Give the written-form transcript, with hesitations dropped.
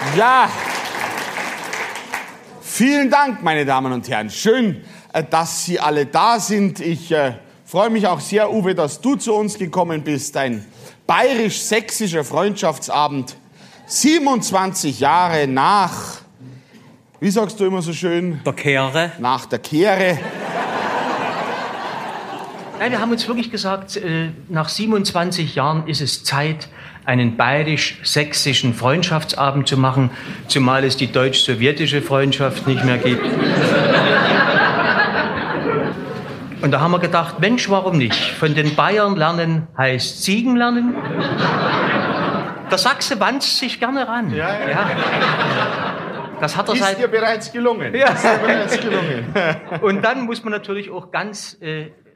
Ja, vielen Dank, meine Damen und Herren. Schön, dass Sie alle da sind. Ich freue mich auch sehr, Uwe, dass du zu uns gekommen bist. Ein bayerisch-sächsischer Freundschaftsabend. 27 Jahre nach, wie sagst du immer so schön? Der Kehre. Nach der Kehre. Nein, wir haben uns wirklich gesagt, nach 27 Jahren ist es Zeit, einen bayerisch-sächsischen Freundschaftsabend zu machen, zumal es die deutsch-sowjetische Freundschaft nicht mehr gibt. Und da haben wir gedacht, Mensch, warum nicht? Von den Bayern lernen heißt Ziegen lernen. Der Sachse wanzt sich gerne ran. Ja. Das hat er Ist dir bereits gelungen. Ja. Ist dir bereits gelungen. Und dann muss man natürlich auch ganz